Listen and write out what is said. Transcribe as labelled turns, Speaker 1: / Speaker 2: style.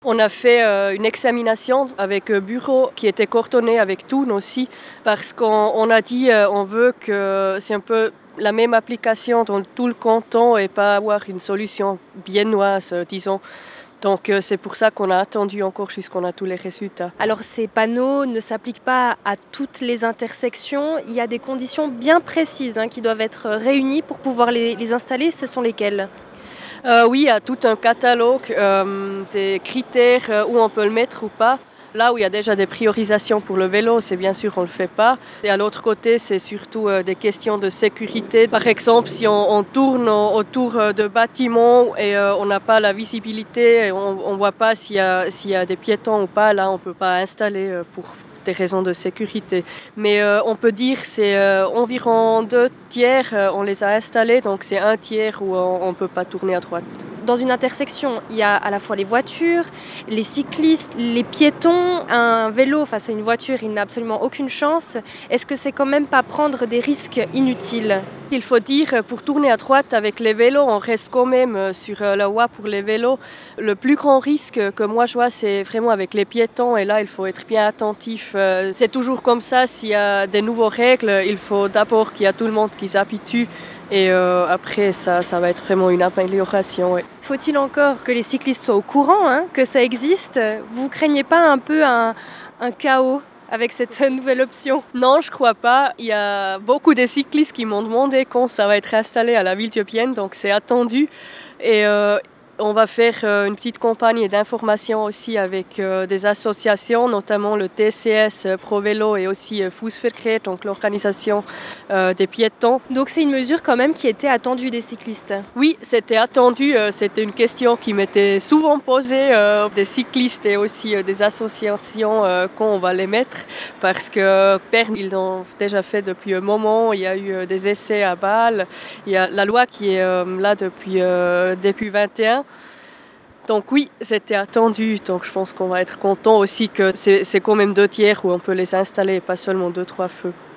Speaker 1: On a fait une examination avec bureau qui était coordonné avec Thun aussi, parce qu'on a dit on veut que c'est un peu la même application dans tout le canton et pas avoir une solution biennoise, disons. Donc c'est pour ça qu'on a attendu encore jusqu'on a tous les résultats.
Speaker 2: Alors ces panneaux ne s'appliquent pas à toutes les intersections, il y a des conditions bien précises qui doivent être réunies pour pouvoir les installer, ce sont lesquelles ?
Speaker 1: Oui, il y a tout un catalogue des critères où on peut le mettre ou pas. Là où il y a déjà des priorisations pour le vélo, c'est bien sûr on ne le fait pas. Et à l'autre côté, c'est surtout des questions de sécurité. Par exemple, si on tourne autour de bâtiments et on n'a pas la visibilité, et on ne voit pas s'il y a des piétons ou pas, là on ne peut pas installer pour des raisons de sécurité. Mais on peut dire que c'est environ 2/3, on les a installés, donc c'est 1/3 où on ne peut pas tourner à droite.
Speaker 2: Dans une intersection, il y a à la fois les voitures, les cyclistes, les piétons. Un vélo face à une voiture, il n'a absolument aucune chance. Est-ce que c'est quand même pas prendre des risques inutiles ?
Speaker 1: Il faut dire, pour tourner à droite avec les vélos, on reste quand même sur la voie pour les vélos. Le plus grand risque que moi je vois, c'est vraiment avec les piétons. Et là, il faut être bien attentif. C'est toujours comme ça, s'il y a des nouvelles règles, il faut d'abord qu'il y a tout le monde qui s'habitue. Et après, ça va être vraiment une amélioration. Ouais.
Speaker 2: Faut-il encore que les cyclistes soient au courant que ça existe ? Vous craignez pas un peu un chaos avec cette nouvelle option ?
Speaker 1: Non, je crois pas. Il y a beaucoup de cyclistes qui m'ont demandé quand ça va être installé à la ville d'Eupienne, donc c'est attendu. Et on va faire une petite campagne d'information aussi avec des associations, notamment le TCS Pro Vélo et aussi Fußverkehr, donc l'organisation des piétons.
Speaker 2: Donc c'est une mesure quand même qui était attendue des cyclistes.
Speaker 1: Oui, c'était attendu. C'était une question qui m'était souvent posée des cyclistes et aussi des associations quand on va les mettre. Parce que Berne, ils l'ont déjà fait depuis un moment. Il y a eu des essais à Bâle. Il y a la loi qui est là depuis début 21. Donc oui, c'était attendu. Donc je pense qu'on va être content aussi que c'est quand même 2/3 où on peut les installer et pas seulement 2-3 feux.